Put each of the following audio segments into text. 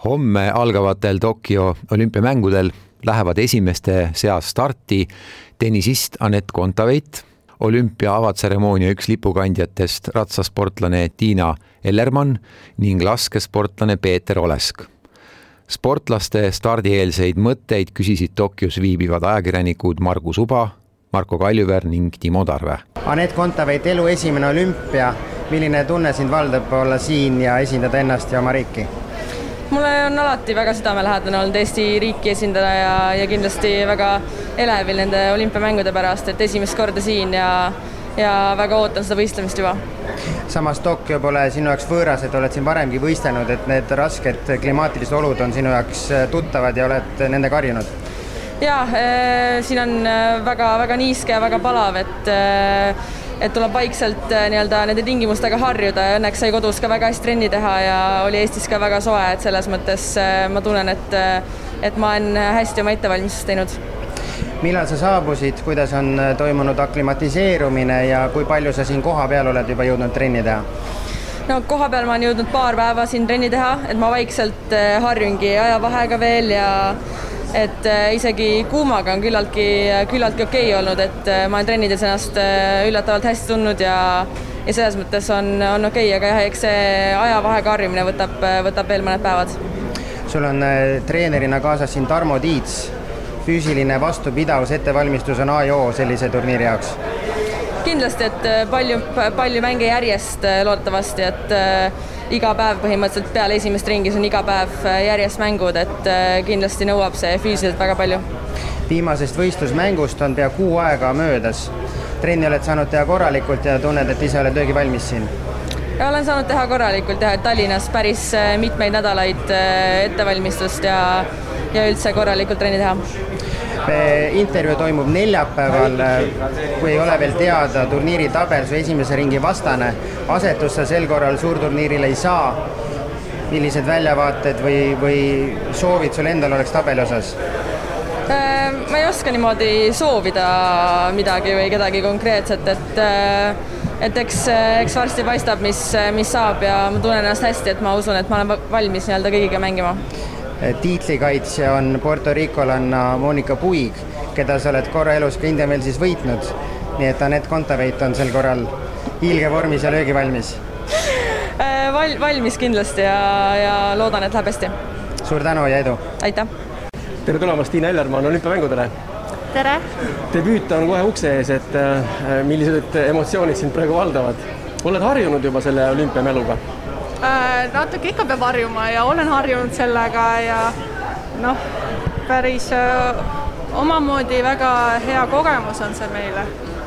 Homme algavatel Tokyo olümpiamängudel lähevad esimeste seas starti tennisist Anett Kontaveit, olümpia avatseremoonia üks lipukandjatest ratsasportlane Tiina Ellermann ning laskesportlane Peeter Olesk. Sportlaste stardieelseid mõtteid küsisid Tokyos viibivad ajakirjanikud Margus Uba, Marko Kaljuver ning Timo Tarve. Anett Kontaveit, elu esimene olümpia. Milline tunne sind valdab olla siin ja esindada ennast ja oma riiki? Mulle on alati väga südamelähedane olnud Eesti riiki esindada ja kindlasti väga elevil nende olümpiamängude pärast, et esimest korda siin ja väga ootan seda võistlemist juba. Samas Tokyo pole sinu jaoks võõras, et oled siin varemgi võistelnud, et need rasked klimaatilised olud on sinu jaoks tuttavad ja oled nendega harjunud? Jaa, siin on väga niiske ja väga palav, et tuleb vaikselt nende tingimustega harjuda ja õnneks sai kodus ka väga hästi trenni teha ja oli Eestis ka väga soe, et selles mõttes ma tunnen, et ma olen hästi oma ettevalmistust teinud. Millal sa saabusid, kuidas on toimunud aklimatiseerumine ja kui palju sa siin koha peal oled juba jõudnud trenni teha? No koha peal ma olen jõudnud paar päeva siin trenni teha, et ma vaikselt harjungi ajavahega veel ja et isegi kuumaga on küllaltki okei olnud, et ma olen trennides ennast üllatavalt hästi tundnud ja selles mõttes on okei, aga jah, eks see ajavahega harjumine võtab veel mõned päevad. Sul on treenerina kaasas siin Tarmo Tiits. Füüsiline vastupidavus ettevalmistus on A ja O sellise turniiri jaoks? Kindlasti, et palju mänge järjest loodetavasti, et iga päev põhimõtteliselt peale esimest ringis on iga päev järjest mängud, et kindlasti nõuab see füüsiliselt väga palju. Viimasest võistlusmängust on pea 6 aega möödas. Trenni oled saanud teha korralikult ja tunned, et ise oled löögi valmis siin? Ja olen saanud teha korralikult, Tallinnas päris mitmeid nädalaid ettevalmistust ja üldse korralikult trenni teha. Intervjuu toimub neljapäeval, kui ei ole veel teada turniiri tabel, su esimese ringi vastane. Asetus sa sel korral suurturniiril ei saa. Millised väljavaated või soovid sul endal oleks tabeli osas? Ma ei oska niimoodi soovida midagi või kedagi konkreetset, et eks varsti paistab, mis saab ja ma tunnen ennast hästi, et ma usun, et ma olen valmis kõigiga mängima. Tiitlikaitsja on Puerto Ricolanna Monika Puig, keda sa oled korra elus ka Indiamel siis võitnud. Nii et Anett Kontaveit on sel korral hiilge vormis ja löögi valmis. Valmis kindlasti ja loodan, et läheb hästi. Suur tänu ja edu! Aitäh! Tere tulemast, Tiina Ellermann olümpiamängudele! Tere! Debüüt on kohe ukse ees, et millised emotsioonid sind praegu valdavad? Oled harjunud juba selle olümpiamäluga? Natuke ikka peab harjuma ja olen harjunud sellega ja päris omamoodi väga hea kogemus on see meile.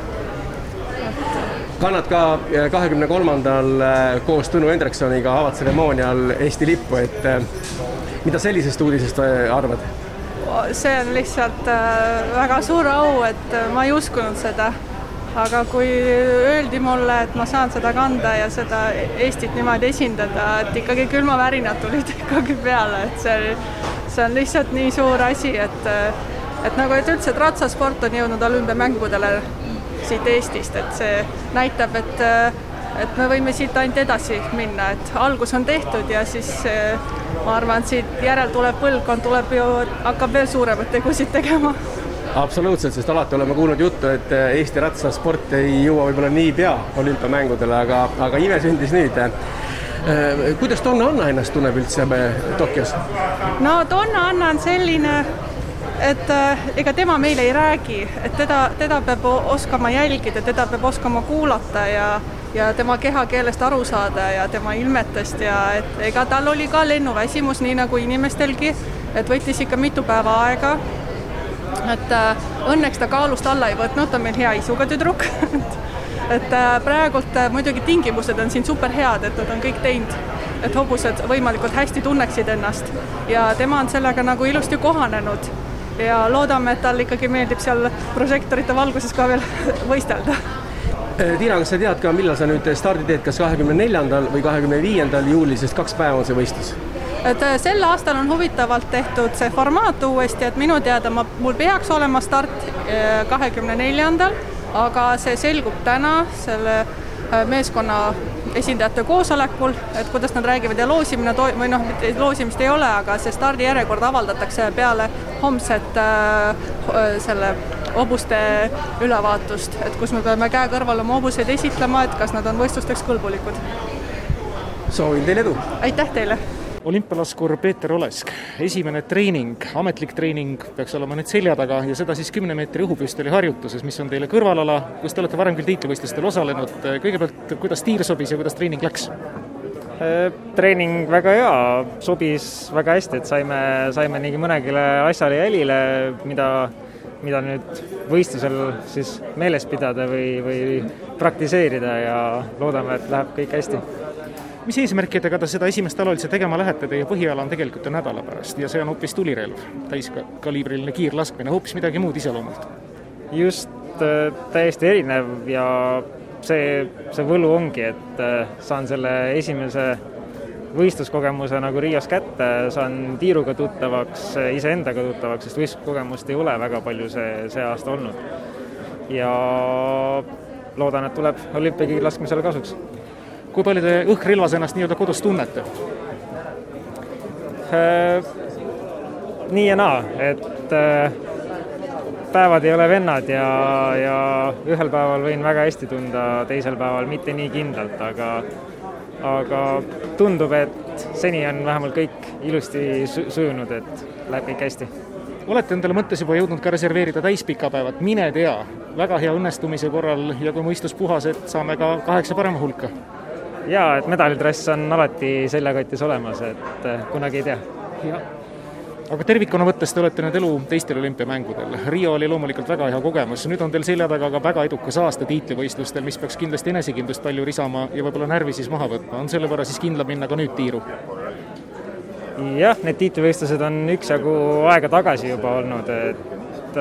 Kannad ka 23. koos Tõnu Hendriksoniga avatseremoonial Eesti lippu, et mida sellisest uudisest arvad? See on lihtsalt väga suur au, et ma ei uskunud seda. Aga kui öeldi mulle, et ma saan seda kanda ja seda Eestit niimoodi esindada, et ikkagi külmavärinad tulid ikkagi peale, et see on lihtsalt nii suur asi, et üldse, et ratsasport on jõudnud olümpiamängudele siit Eestist, et see näitab, et me võime siit ainult edasi minna, et algus on tehtud ja siis ma arvan, et siit järel tuleb põlvkond, hakkab veel suuremat tegusid tegema. Absoluutselt, sest alati oleme kuulnud juttu, et Eesti ratsasport ei jõua võib-olla nii pea olümpiamängudele, aga ime sündis nüüd. Kuidas Donna Anna ennast tunneb üldse Tokyos? No Donna Anna on selline, et ega tema meile ei räägi, et teda peab oskama jälgida, teda peab oskama kuulata ja tema kehakeelest aru saada ja tema ilmetest ja et ega tal oli ka lennuväsimus, nii nagu inimestelgi, et võttis ikka mitu päeva aega. Et õnneks ta kaalust alla ei võtnud, ta on meil hea isuga tüdruk. et praegult muidugi tingimused on siin super head, et nad on kõik teinud, et hobused võimalikult hästi tunneksid ennast ja tema on sellega nagu ilusti kohanenud ja loodame, et tal ikkagi meeldib seal prožektorite valguses ka veel võistelda. Tiina, kas sa tead ka, millal sa nüüd stardi teed, kas 24. või 25. juulil, sest 2 päeva on see võistlus? Et sel aastal on huvitavalt tehtud see formaat uuesti, et minu teada mul peaks olema start 24. aga see selgub täna selle meeskonna esindajate koosolekul, et kuidas nad räägivad ja loosimine või noh, loosimist ei ole, aga see stardijärjekord avaldatakse peale homset selle hobuste ülevaatust, et kus me peame käe kõrval oma hobuseid esitlema, et kas nad on võistlusteks kõlbulikud. Soovin teile edu! Aitäh teile! Olümpialaskur Peeter Olesk, esimene treening, ametlik treening peaks olema nüüd selja taga ja seda siis 10 meetri õhupüstoli harjutuses, mis on teile kõrvalala, kus te olete varem küll tiitlivõistlustel osalenud. Kõigepealt, kuidas tiir sobis ja kuidas treening läks? Treening väga hea, sobis väga hästi, et saime nii mõnegile asjale jälile, mida nüüd võistlusel siis meeles pidada või praktiseerida ja loodame, et läheb kõik hästi. Mis eesmärkidega te seda esimest alaliselt tegema lähete? Teie põhiala on tegelikult ju nädala pärast ja see on hoopis tulirelv, täiskaliibriline kiirlaskmine, hoopis midagi muud iseloomult. Just täiesti erinev ja see võlu ongi, et saan selle esimese võistluskogemuse nagu Riios kätte, saan tiiruga tuttavaks, iseendaga tuttavaks, sest võistluskogemust ei ole väga palju see aasta olnud. Ja loodan, et tuleb olümpiakiirlaskmisele kasuks. Kui palju te õhkrelvas ennast nii-öelda kodus tunnete? Nii ja naa, et päevad ei ole vennad ja ühel päeval võin väga hästi tunda, teisel päeval mitte nii kindlalt, aga tundub, et seni on vähemalt kõik ilusti sujunud, et läheb kõik hästi. Olete endale mõttes juba jõudnud ka reserveerida täispikapäevad, mine tea, väga hea õnnestumise korral ja kui mõistus puhas, et saame ka 8 parema hulka. Jaa, et medalitrass on alati seljakotis olemas, et kunagi ei tea. Ja. Aga tervikuna võttes te olete nüüd elu teistel olümpiamängudel. Rio oli loomulikult väga hea kogemus. Nüüd on teil selja taga ka väga edukas aasta tiitlivõistlustel, mis peaks kindlasti enesekindlust palju risama ja võib-olla närvi siis maha võtma. On selle võrra siis kindla minna ka nüüd tiiru? Jah, need tiitlivõistlused on üksjagu aega tagasi juba olnud, et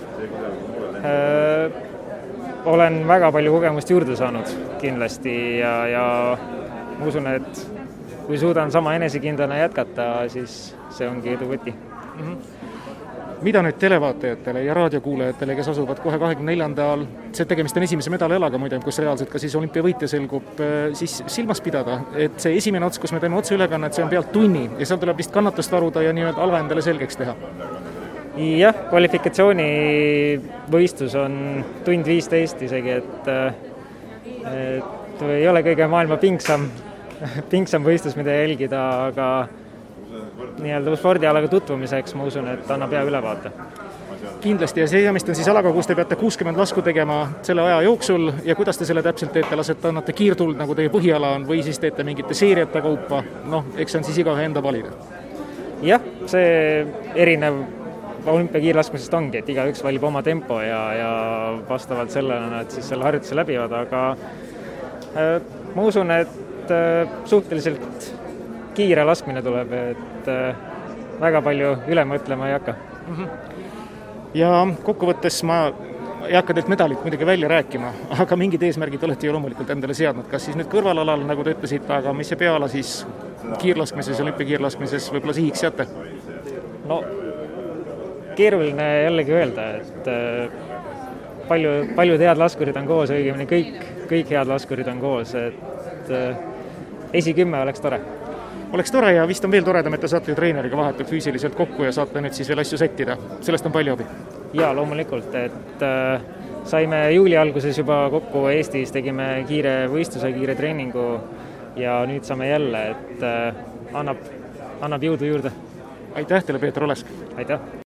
olen väga palju kogemust juurde saanud kindlasti ja ma usun, et kui suudan sama enesekindlana jätkata, siis see ongi edu võti. Mida nüüd televaatajatele ja raadiokuulajatele, kes asuvad kohe 24. see tegemist on esimese medalialaga muide, kus reaalselt ka siis olümpiavõitja selgub, siis silmas pidada, et see esimene ots, kus me teeme otseülekannet, see on pealt tunni ja seal tuleb vist kannatust varuda ja nii-öelda ala endale selgeks teha. Jah, kvalifikatsiooni võistlus on 1:15 isegi, et ei ole kõige maailma pingsam võistlus, mida jälgida, aga nii-öelda spordialaga tutvumiseks ma usun, et annab hea ülevaate. Kindlasti ja see jamist on siis alaga, kus te peate 60 lasku tegema selle aja jooksul ja kuidas te selle täpselt teete, lasete annate kiirtuld, nagu teie põhiala on, või siis teete mingite seeriate kaupa, eks see on siis igaühe enda valida. Jah, see erinev olümpiakiirlaskmisest ongi, et igaüks valib oma tempo ja vastavalt sellele nad siis selle harjutuse läbivad, aga ma usun, et suhteliselt kiire laskmine tuleb, et väga palju üle mõtlema ei hakka. Ja kokkuvõttes ma ei hakka teilt medalit muidugi välja rääkima, aga mingid eesmärgid olete ju loomulikult endale seadnud, kas siis nüüd kõrvalalal, nagu te ütlesite, aga mis see peala siis kiirlaskmises, olümpiakiirlaskmises võib-olla sihiks seate? No keeruline jällegi öelda, et paljud head laskurid on koos, õigemini kõik head laskurid on koos, et esi-10 oleks tore. Oleks tore ja vist on veel toredam, et te saate ju treeneriga vahetult füüsiliselt kokku ja saate nüüd siis veel asju sättida. Sellest on palju abi. Jaa, loomulikult, et saime juuli alguses juba kokku Eestis, tegime kiire võistluse, kiire treeningu ja nüüd saame jälle, et annab jõudu juurde. Aitäh teile, Peeter Olesk! Aitäh!